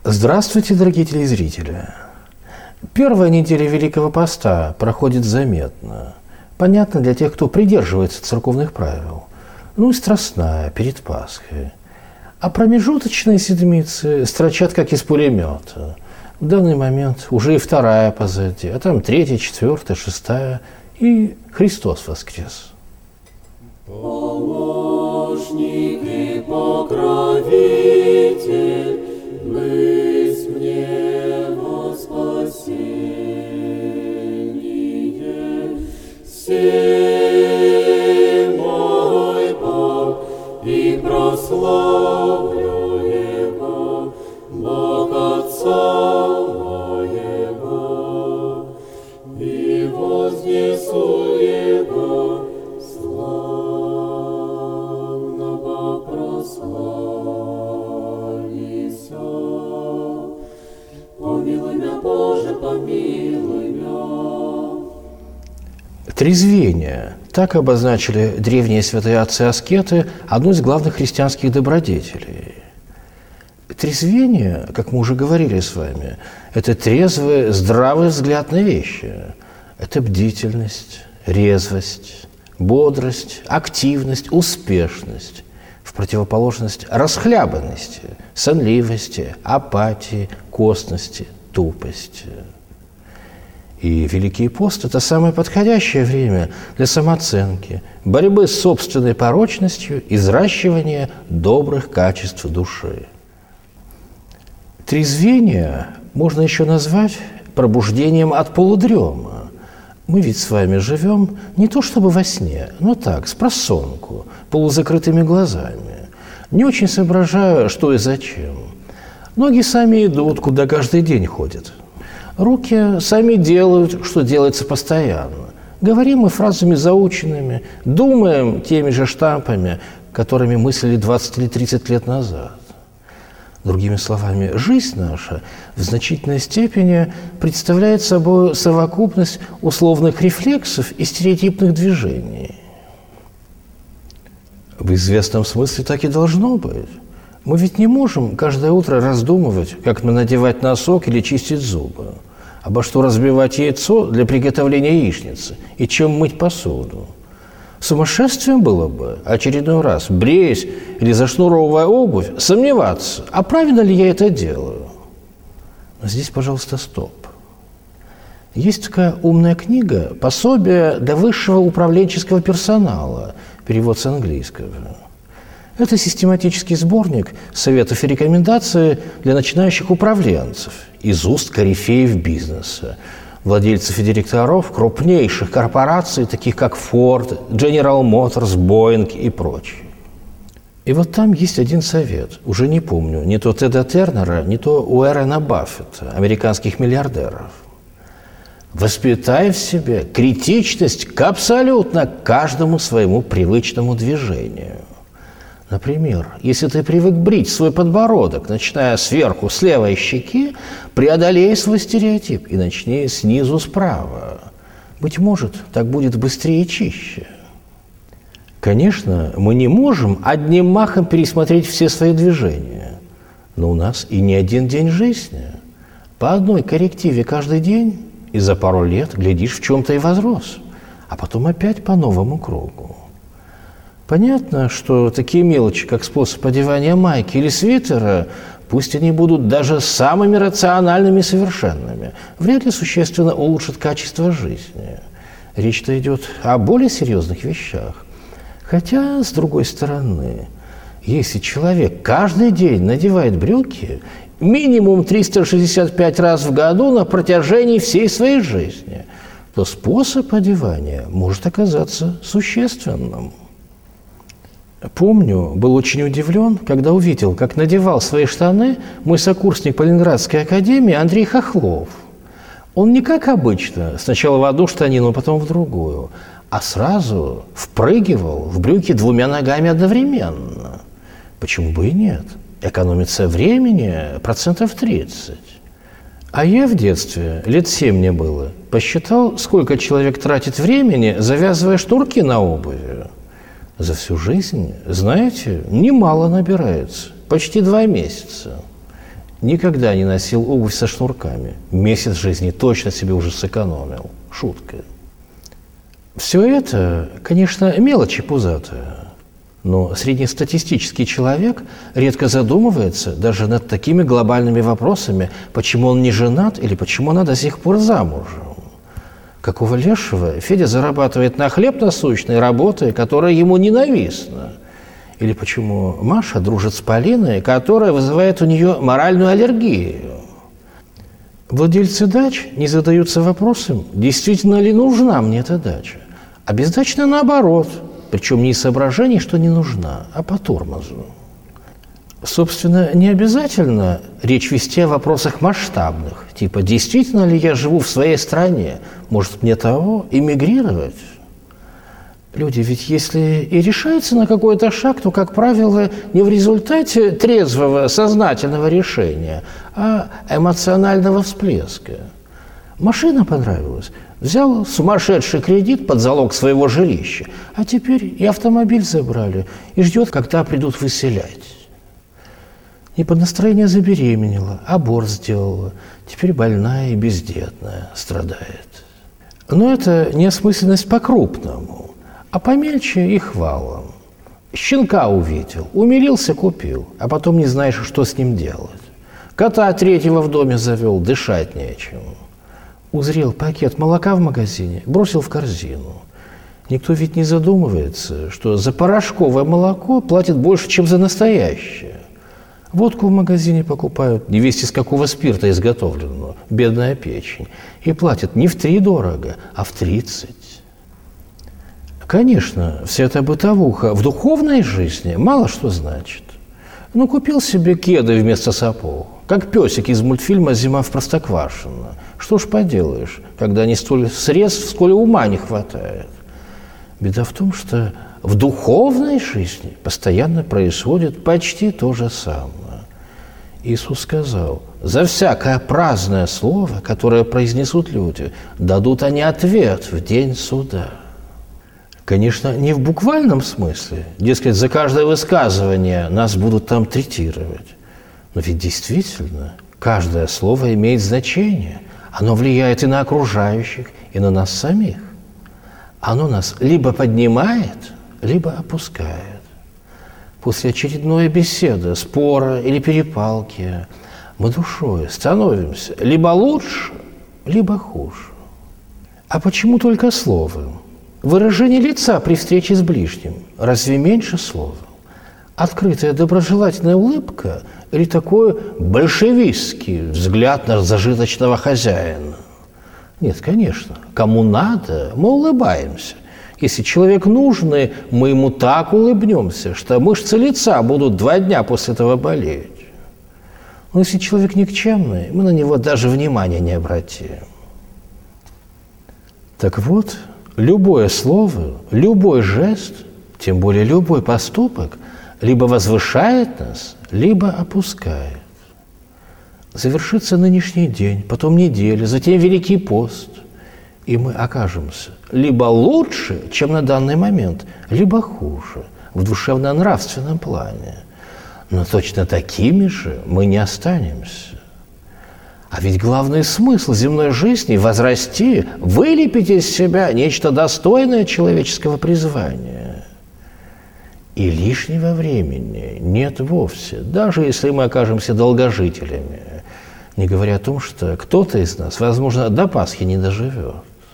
Здравствуйте, дорогие телезрители! Первая неделя Великого Поста проходит заметно. Понятно для тех, кто придерживается церковных правил. И Страстная перед Пасхой. А промежуточные седмицы строчат, как из пулемета. В данный момент уже и вторая позади, а там третья, четвертая, шестая, и Христос воскрес. Помощник и покровитель, быть мне во спасение. Сей мой Бог, и прославлю Его, Бог Отца моего, и вознесу Его, славного прославися. Помилуй меня, Боже, помилуй меня. Трезвение. Так обозначили древние святые отцы-аскеты одну из главных христианских добродетелей. Трезвение, как мы уже говорили с вами, это трезвый, здравый взгляд на вещи. Это бдительность, резвость, бодрость, активность, успешность, в противоположность расхлябанности, сонливости, апатии, косности, тупости. И Великий пост – это самое подходящее время для самооценки, борьбы с собственной порочностью и взращивания добрых качеств души. Трезвение можно еще назвать пробуждением от полудрема. Мы ведь с вами живем не то чтобы во сне, но так, спросонку, полузакрытыми глазами. Не очень соображаю, что и зачем. Ноги сами идут, куда каждый день ходят. Руки сами делают, что делается постоянно. Говорим мы фразами заученными, думаем теми же штампами, которыми мыслили 20 или 30 лет назад. Другими словами, жизнь наша в значительной степени представляет собой совокупность условных рефлексов и стереотипных движений. В известном смысле так и должно быть. Мы ведь не можем каждое утро раздумывать, как надевать носок или чистить зубы, обо что разбивать яйцо для приготовления яичницы и чем мыть посуду. Сумасшествием было бы очередной раз, бреясь или зашнуровывая обувь, сомневаться, а правильно ли я это делаю. Но здесь, пожалуйста, стоп. Есть такая умная книга «Пособие для высшего управленческого персонала», перевод с английского. Это систематический сборник советов и рекомендаций для начинающих управленцев из уст корифеев бизнеса, владельцев и директоров крупнейших корпораций, таких как Ford, General Motors, Boeing и прочие. И вот там есть один совет, уже не помню, не то Теда Тернера, не то Уоррена Баффета, американских миллиардеров. Воспитай в себе критичность к абсолютно каждому своему привычному движению. Например, если ты привык брить свой подбородок, начиная сверху, с левой щеки, преодолей свой стереотип и начни снизу справа. Быть может, так будет быстрее и чище. Конечно, мы не можем одним махом пересмотреть все свои движения, но у нас и не один день жизни. По одной коррективе каждый день, и за пару лет, глядишь, в чем-то и возрос, а потом опять по новому кругу. Понятно, что такие мелочи, как способ одевания майки или свитера, пусть они будут даже самыми рациональными и совершенными, вряд ли существенно улучшат качество жизни. Речь-то идет о более серьезных вещах. Хотя, с другой стороны, если человек каждый день надевает брюки минимум 365 раз в году на протяжении всей своей жизни, то способ одевания может оказаться существенным. Помню, был очень удивлен, когда увидел, как надевал свои штаны мой сокурсник по Ленинградской академии Андрей Хохлов. Он не как обычно, сначала в одну штанину, потом в другую, а сразу впрыгивал в брюки двумя ногами одновременно. Почему бы и нет? Экономится времени 30%. А я в детстве, лет 7 мне было, посчитал, сколько человек тратит времени, завязывая шнурки на обуви. За всю жизнь, знаете, немало набирается, почти 2 месяца. Никогда не носил обувь со шнурками. Месяц жизни точно себе уже сэкономил. Шутка. Все это, конечно, мелочи пузатые. Но среднестатистический человек редко задумывается даже над такими глобальными вопросами, почему он не женат или почему она до сих пор замужем. Какого лешего Федя зарабатывает на хлеб насущной, работой, которая ему ненавистна? Или почему Маша дружит с Полиной, которая вызывает у нее моральную аллергию? Владельцы дач не задаются вопросом, действительно ли нужна мне эта дача. А бездачно наоборот, причем не из соображений, что не нужна, а по тормозу. Собственно, не обязательно речь вести о вопросах масштабных, типа «действительно ли я живу в своей стране? Может, мне того, эмигрировать?» Люди ведь, если и решаются на какой-то шаг, то, как правило, не в результате трезвого, сознательного решения, а эмоционального всплеска. Машина понравилась, взял сумасшедший кредит под залог своего жилища, а теперь и автомобиль забрали, и ждет, когда придут выселять. Не под настроение забеременела, аборт сделала, теперь больная и бездетная, страдает. Но это неосмысленность по-крупному, а помельче и хвалом. Щенка увидел, умилился, купил, а потом не знаешь, что с ним делать. Кота третьего в доме завел, дышать нечем. Узрел пакет молока в магазине, бросил в корзину. Никто ведь не задумывается, что за порошковое молоко платит больше, чем за настоящее. Водку в магазине покупают, невесть из какого спирта изготовленного, бедная печень. И платят не в 3 дорого, а в 30. Конечно, вся эта бытовуха в духовной жизни мало что значит. Ну, купил себе кеды вместо сапог, как песик из мультфильма «Зима в Простоквашино». Что ж поделаешь, когда не столь средств, сколь ума не хватает. Беда в том, что в духовной жизни постоянно происходит почти то же самое. Иисус сказал: «За всякое праздное слово, которое произнесут люди, дадут они ответ в день суда». Конечно, не в буквальном смысле, дескать, за каждое высказывание нас будут там третировать. Но ведь действительно каждое слово имеет значение. Оно влияет и на окружающих, и на нас самих. Оно нас либо поднимает, либо опускает. После очередной беседы, спора или перепалки мы душой становимся либо лучше, либо хуже. А почему только словом? Выражение лица при встрече с ближним разве меньше слова? Открытая доброжелательная улыбка или такой большевистский взгляд на зажиточного хозяина? Нет, конечно. Кому надо, мы улыбаемся. Если человек нужный, мы ему так улыбнемся, что мышцы лица будут 2 дня после этого болеть. Но если человек никчемный, мы на него даже внимания не обратим. Так вот, любое слово, любой жест, тем более любой поступок, либо возвышает нас, либо опускает. Завершится нынешний день, потом неделя, затем Великий пост, и мы окажемся либо лучше, чем на данный момент, либо хуже в душевно-нравственном плане. Но точно такими же мы не останемся. А ведь главный смысл земной жизни – возрасти, вылепить из себя нечто достойное человеческого призвания. И лишнего времени нет вовсе, даже если мы окажемся долгожителями, не говоря о том, что кто-то из нас, возможно, до Пасхи не доживет.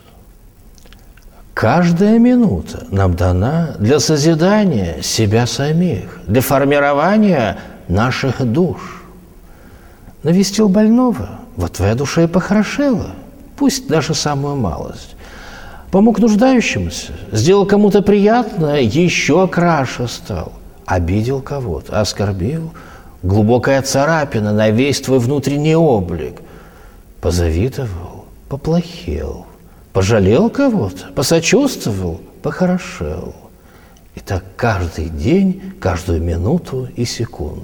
Каждая минута нам дана для созидания себя самих, для формирования наших душ. Навестил больного, вот твоя душа и похорошела, пусть даже самую малость. Помог нуждающимся, сделал кому-то приятное, еще краше стал. Обидел кого-то, оскорбил, глубокая царапина на весь твой внутренний облик. Позавидовал, поплохел, пожалел кого-то, посочувствовал, похорошел. И так каждый день, каждую минуту и секунду.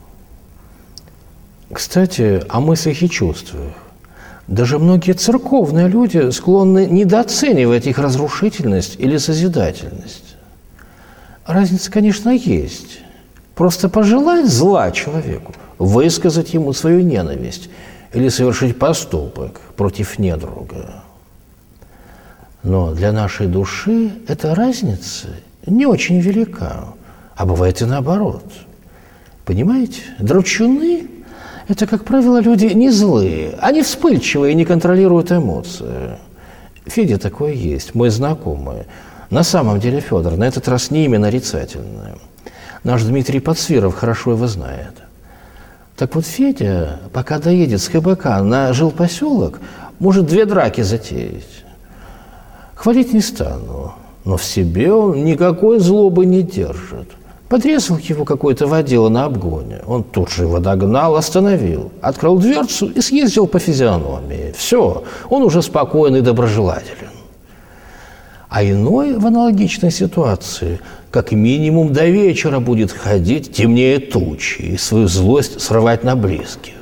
Кстати, о мыслях и чувствах. Даже многие церковные люди склонны недооценивать их разрушительность или созидательность. Разница, конечно, есть. Просто пожелать зла человеку, высказать ему свою ненависть или совершить поступок против недруга. Но для нашей души эта разница не очень велика, а бывает и наоборот. Понимаете, драчуны – это, как правило, люди не злые, они вспыльчивые и не контролируют эмоции. Федя такой есть, мой знакомый. На самом деле, Федор, на этот раз не имя нарицательное. Наш Дмитрий Подсвиров хорошо его знает. Так вот, Федя, пока доедет с КБК на жилпоселок, может 2 драки затеять. Хвалить не стану, но в себе он никакой злобы не держит. Подрезал его какой-то водила на обгоне. Он тут же его догнал, остановил, открыл дверцу и съездил по физиономии. Все, он уже спокойный и доброжелателен. А иной в аналогичной ситуации как минимум до вечера будет ходить темнее тучи и свою злость срывать на близких.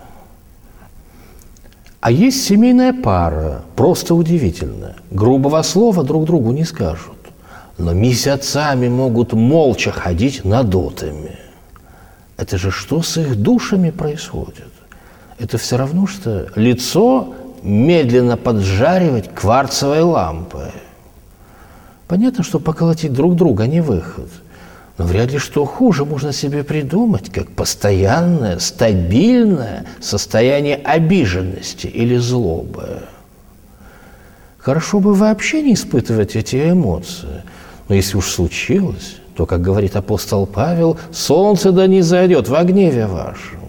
А есть семейная пара, просто удивительная. Грубого слова друг другу не скажут, но месяцами могут молча ходить надутыми. Это же что с их душами происходит? Это все равно, что лицо медленно поджаривать кварцевой лампой. Понятно, что поколотить друг друга не выход. Но вряд ли что хуже можно себе придумать, как постоянное, стабильное состояние обиженности или злобы. Хорошо бы вообще не испытывать эти эмоции. Но если уж случилось, то, как говорит апостол Павел, солнце да не зайдет во гневе вашем.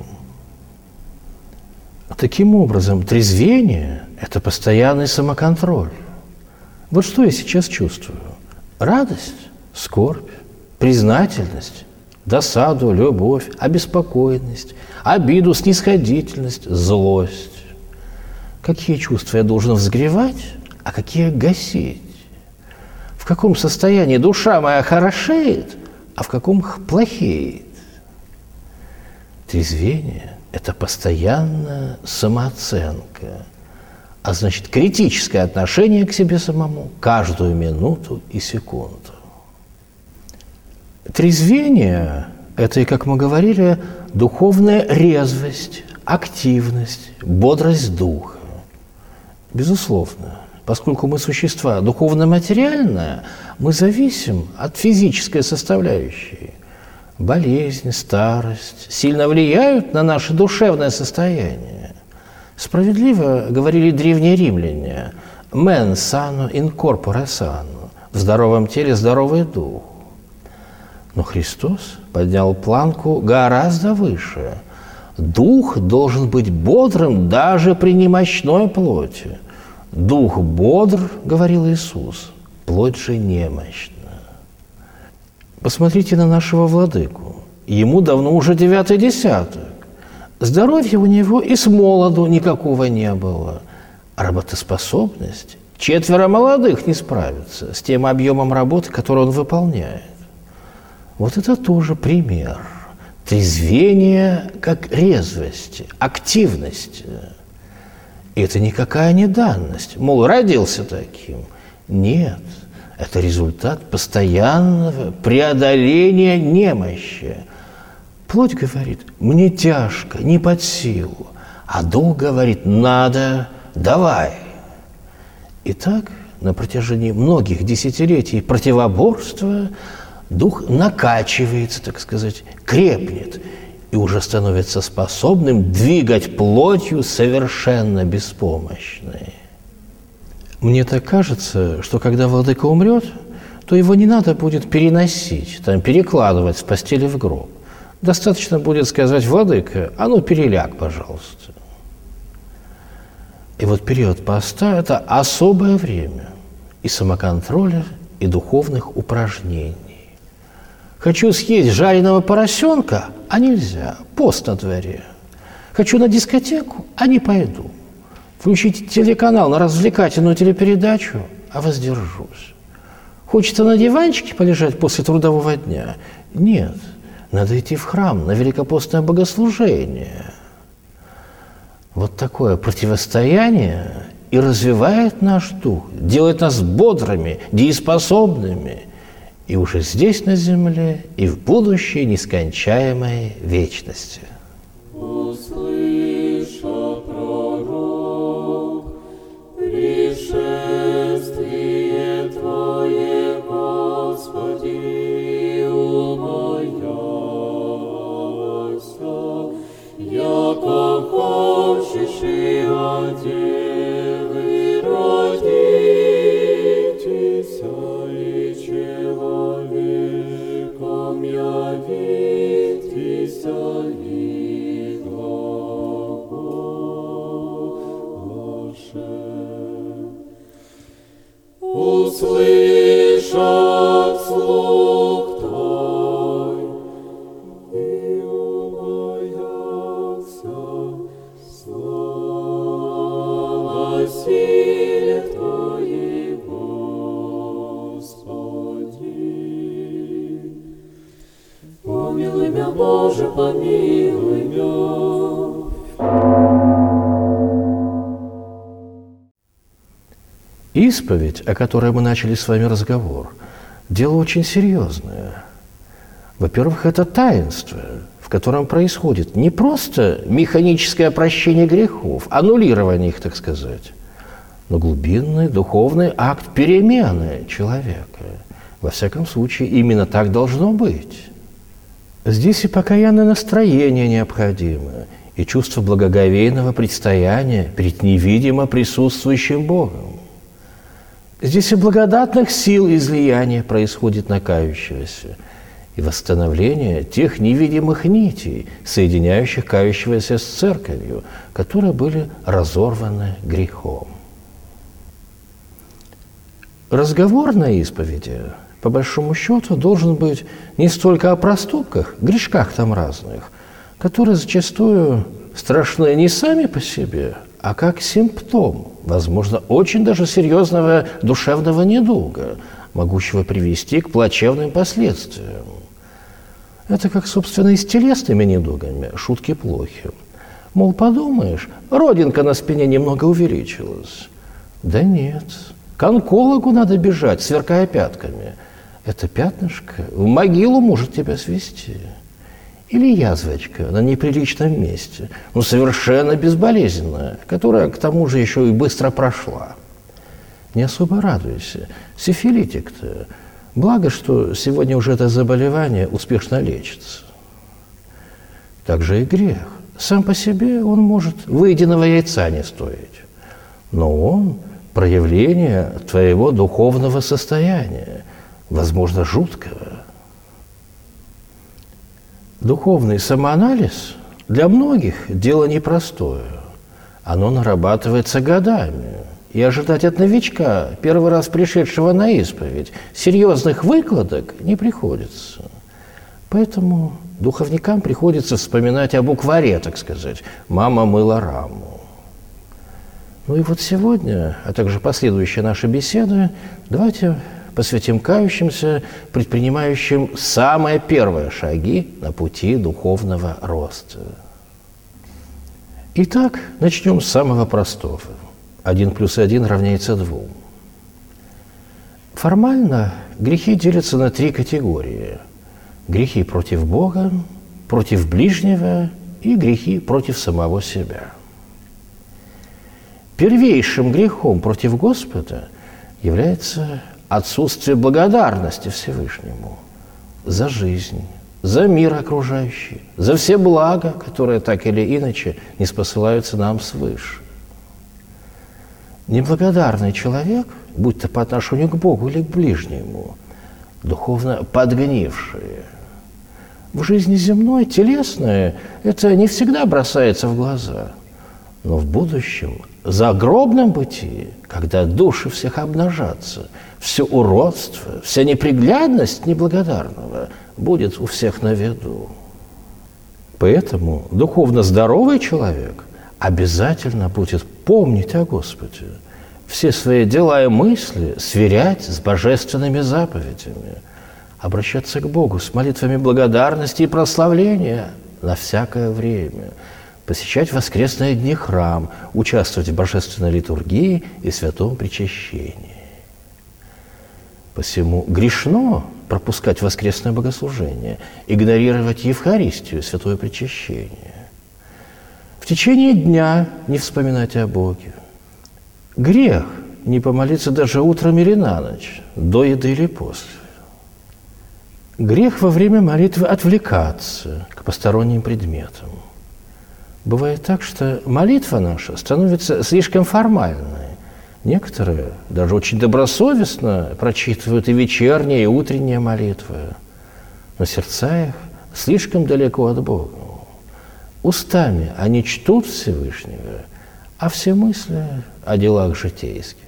Таким образом, трезвение – это постоянный самоконтроль. Вот что я сейчас чувствую. Радость, скорбь, признательность, досаду, любовь, обеспокоенность, обиду, снисходительность, злость. Какие чувства я должен взгревать, а какие гасить? В каком состоянии душа моя хорошеет, а в каком плохеет? Трезвение – это постоянная самооценка, а значит, критическое отношение к себе самому каждую минуту и секунду. Трезвение – это, как мы говорили, духовная резвость, активность, бодрость духа. Безусловно, поскольку мы существа духовно-материальные, мы зависим от физической составляющей. Болезнь, старость сильно влияют на наше душевное состояние. Справедливо говорили древние римляне «men sano in corpore sano» – в здоровом теле здоровый дух. Но Христос поднял планку гораздо выше. Дух должен быть бодрым даже при немощной плоти. Дух бодр, говорил Иисус, плоть же немощна. Посмотрите на нашего владыку. Ему давно уже 9-й десяток. Здоровья у него и с молоду никакого не было. А работоспособность 4 молодых не справится с тем объемом работы, который он выполняет. Вот это тоже пример. Трезвение как резвости, активности. И это никакая не данность. Мол, родился таким. Нет, это результат постоянного преодоления немощи. Плоть говорит, мне тяжко, не под силу. А дух говорит, надо, давай. И так на протяжении многих десятилетий противоборства дух накачивается, так сказать, крепнет и уже становится способным двигать плотью совершенно беспомощной. Мне так кажется, что когда владыка умрет, то его не надо будет переносить, перекладывать с постели в гроб. Достаточно будет сказать: владыка, а ну переляг, пожалуйста. И вот период поста – это особое время и самоконтроля, и духовных упражнений. Хочу съесть жареного поросенка, а нельзя, пост на дворе. Хочу на дискотеку, а не пойду. Включить телеканал на развлекательную телепередачу, а воздержусь. Хочется на диванчике полежать после трудового дня? Нет, надо идти в храм на великопостное богослужение. Вот такое противостояние и развивает наш дух, делает нас бодрыми, дееспособными и уже здесь на земле, и в будущей нескончаемой вечности. Услыша пророк, пришествие Твое, Господи, умояся, яко хочешь и о Девы родитеся, и человеком явитеся, и глаголаше. Услышат слух Твой, и умоятся слава силе Твоей, Господи. Помилуй мя, Боже, помилуй мя. Исповедь, о которой мы начали с вами разговор, дело очень серьезное. Во-первых, это таинство, в котором происходит не просто механическое прощение грехов, аннулирование их, так сказать, но глубинный духовный акт перемены человека. Во всяком случае, именно так должно быть. Здесь и покаянное настроение необходимо, и чувство благоговейного предстояния перед невидимо присутствующим Богом. Здесь и благодатных сил излияния происходит на кающегося, и восстановление тех невидимых нитей, соединяющих кающегося с Церковью, которые были разорваны грехом. Разговор на исповеди, по большому счету, должен быть не столько о проступках, грешках там разных, которые зачастую страшны не сами по себе, а как симптом, возможно, очень даже серьезного душевного недуга, могущего привести к плачевным последствиям. Это как, собственно, и с телесными недугами, шутки плохи. Мол, подумаешь, родинка на спине немного увеличилась. Да нет, к онкологу надо бежать, сверкая пятками. Это пятнышко в могилу может тебя свести. Или язвочка на неприличном месте, но совершенно безболезненная, которая, к тому же, еще и быстро прошла. Не особо радуйся. Сифилитик-то. Благо, что сегодня уже это заболевание успешно лечится. Так же и грех. Сам по себе он может выеденного яйца не стоить. Но он – проявление твоего духовного состояния, возможно, жуткого. Духовный самоанализ для многих дело непростое. Оно нарабатывается годами. И ожидать от новичка, первый раз пришедшего на исповедь, серьезных выкладок не приходится. Поэтому духовникам приходится вспоминать о букваре, так сказать. «Мама мыла раму». Ну и вот сегодня, а также последующие наши беседы, давайте посвятим кающимся, предпринимающим самые первые шаги на пути духовного роста. Итак, начнем с самого простого. 1 + 1 равняется 2. Формально грехи делятся на 3 категории. Грехи против Бога, против ближнего и грехи против самого себя. Первейшим грехом против Господа является отсутствие благодарности Всевышнему за жизнь, за мир окружающий, за все блага, которые так или иначе не спосылаются нам свыше. Неблагодарный человек, будь то по отношению к Богу или к ближнему, духовно подгнивший. В жизни земной, телесное, это не всегда бросается в глаза, но в будущем, загробном бытии, когда души всех обнажатся, все уродство, вся неприглядность неблагодарного будет у всех на виду. Поэтому духовно здоровый человек обязательно будет помнить о Господе, все свои дела и мысли сверять с божественными заповедями, обращаться к Богу с молитвами благодарности и прославления на всякое время, посещать воскресные дни храм, участвовать в божественной литургии и святом причащении. Посему грешно пропускать воскресное богослужение, игнорировать Евхаристию, святое причащение. В течение дня не вспоминать о Боге. Грех не помолиться даже утром или на ночь, до еды или после. Грех во время молитвы отвлекаться к посторонним предметам. Бывает так, что молитва наша становится слишком формальной. Некоторые даже очень добросовестно прочитывают и вечерние, и утренние молитвы, но сердца их слишком далеко от Бога. Устами они чтут Всевышнего, а все мысли о делах житейских.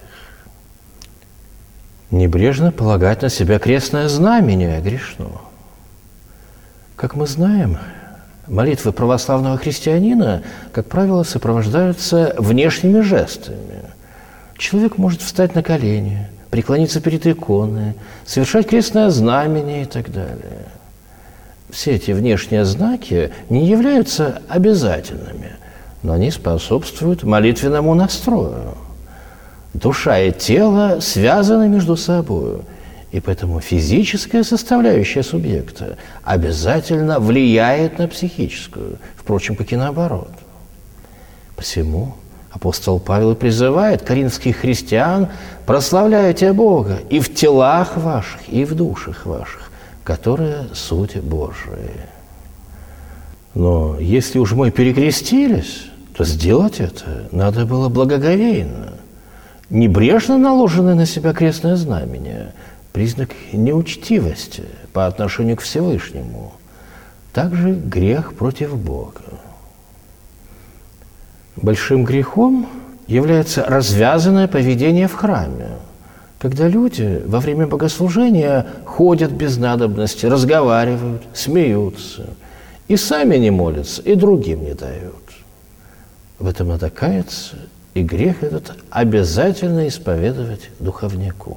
Небрежно полагать на себя крестное знамение грешно. Как мы знаем, молитвы православного христианина, как правило, сопровождаются внешними жестами. Человек может встать на колени, преклониться перед иконой, совершать крестное знамение и так далее. Все эти внешние знаки не являются обязательными, но они способствуют молитвенному настрою. Душа и тело связаны между собой, и поэтому физическая составляющая субъекта обязательно влияет на психическую, впрочем, как и наоборот. Посему апостол Павел призывает коринфских христиан: прославляйте Бога и в телах ваших, и в душах ваших, которые суть Божия. Но если уж мы перекрестились, то сделать это надо было благоговейно. Небрежно наложенное на себя крестное знамение – признак неучтивости по отношению к Всевышнему. Также грех против Бога. Большим грехом является развязанное поведение в храме, когда люди во время богослужения ходят без надобности, разговаривают, смеются, и сами не молятся, и другим не дают. В этом надо каяться, и грех этот обязательно исповедовать духовнику.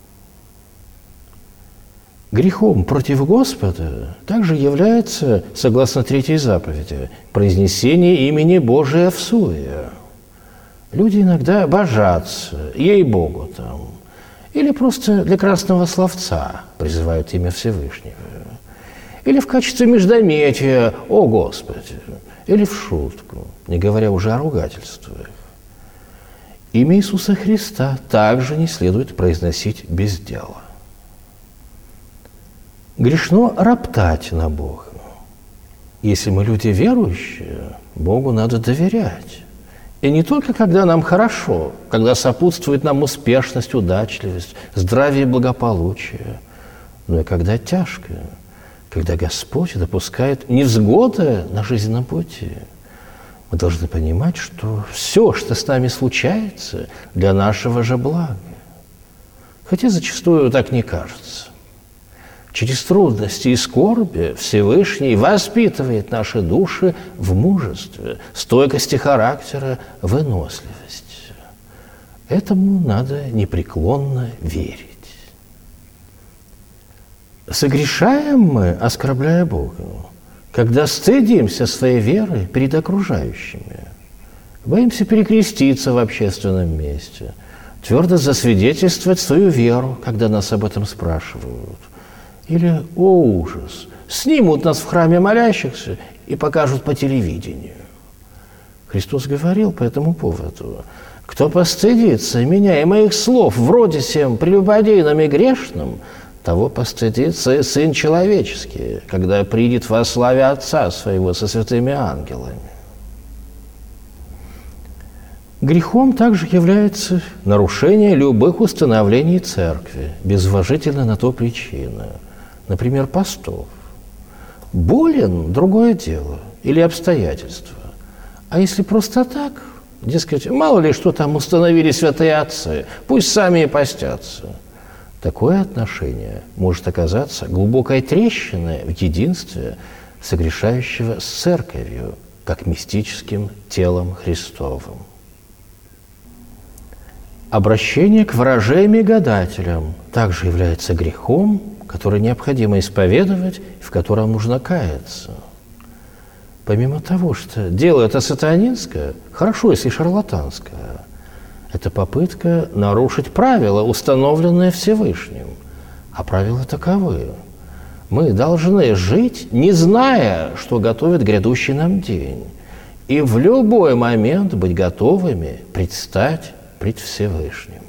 Грехом против Господа также является, согласно третьей заповеди, произнесение имени Божия всуе. Люди иногда божатся, ей-богу там, или просто для красного словца призывают имя Всевышнего, или в качестве междометия «О Господи», или в шутку, не говоря уже о ругательствах. Имя Иисуса Христа также не следует произносить без дела. Грешно роптать на Бога. Если мы люди верующие, Богу надо доверять. И не только когда нам хорошо, когда сопутствует нам успешность, удачливость, здравие и благополучие, но и когда тяжко, когда Господь допускает невзгоды на жизненном пути. Мы должны понимать, что все, что с нами случается, для нашего же блага. Хотя зачастую так не кажется. Через трудности и скорби Всевышний воспитывает наши души в мужестве, стойкости характера, выносливости. Этому надо непреклонно верить. Согрешаем мы, оскорбляя Бога, когда стыдимся своей веры перед окружающими, боимся перекреститься в общественном месте, твердо засвидетельствовать свою веру, когда нас об этом спрашивают. Или, о ужас, снимут нас в храме молящихся и покажут по телевидению. Христос говорил по этому поводу: кто постыдится меня и моих слов вроде сем прелюбодейным и грешным, того постыдится и Сын Человеческий, когда придет во славе Отца Своего со святыми ангелами. Грехом также является нарушение любых установлений Церкви, без уважительной на то причины. Например, постов. Болен – другое дело, или обстоятельства. А если просто так, дескать, мало ли что там установили святые отцы, пусть сами и постятся. Такое отношение может оказаться глубокой трещиной в единстве согрешающего с Церковью, как мистическим телом Христовым. Обращение к ворожеям и гадателям также является грехом, который необходимо исповедовать и в котором нужно каяться. Помимо того, что дело это сатанинское, хорошо, если шарлатанское, это попытка нарушить правила, установленные Всевышним, А правила таковы. Мы должны жить, не зная, что готовит грядущий нам день, и в любой момент быть готовыми предстать пред Всевышним.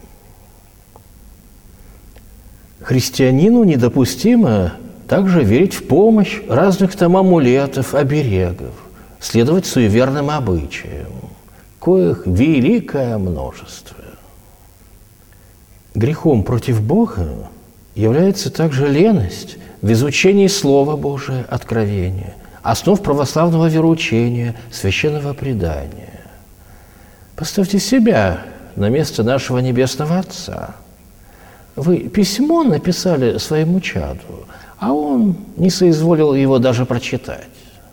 Христианину недопустимо также верить в помощь разных там амулетов, оберегов, следовать суеверным обычаям, коих великое множество. Грехом против Бога является также леность в изучении Слова Божия, откровения, основ православного вероучения, священного предания. Поставьте себя на место нашего Небесного Отца. Вы письмо написали своему чаду, а он не соизволил его даже прочитать.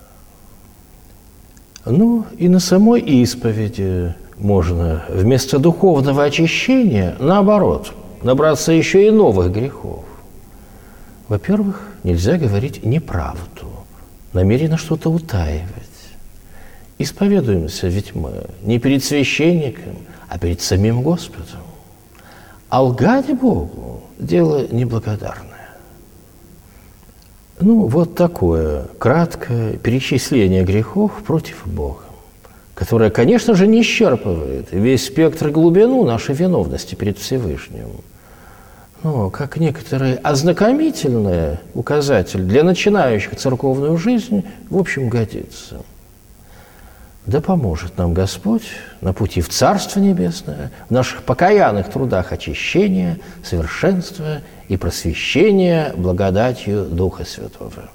Ну, и на самой исповеди можно вместо духовного очищения, наоборот, набраться еще и новых грехов. Во-первых, нельзя говорить неправду, намеренно что-то утаивать. Исповедуемся ведь мы не перед священником, а перед самим Господом. А лгать Богу – дело неблагодарное. Ну, вот такое краткое перечисление грехов против Бога, которое, конечно же, не исчерпывает весь спектр и глубину нашей виновности перед Всевышним. Но как некоторый ознакомительный указатель для начинающих церковную жизнь, в общем, годится. Да поможет нам Господь на пути в Царство Небесное, в наших покаянных трудах очищения, совершенства и просвещения благодатью Духа Святого.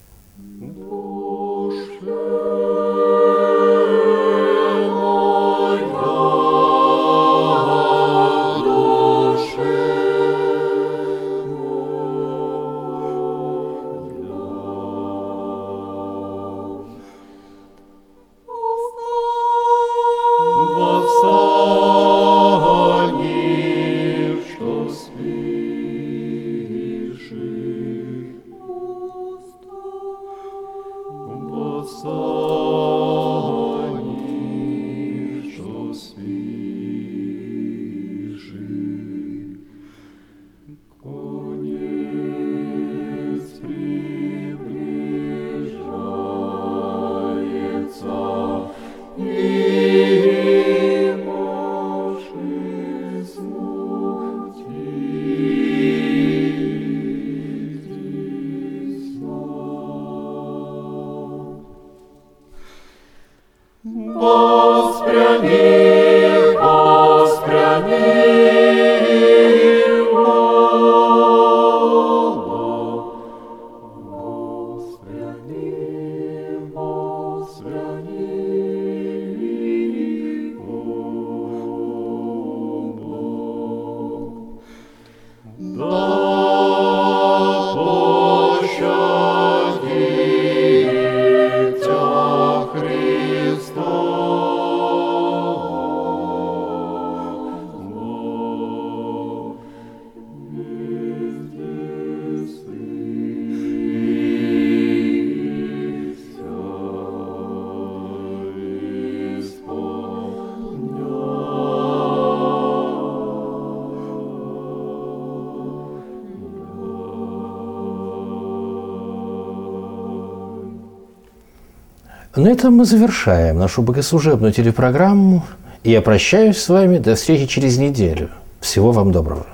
На этом мы завершаем нашу богослужебную телепрограмму. И я прощаюсь с вами до встречи через неделю. Всего вам доброго.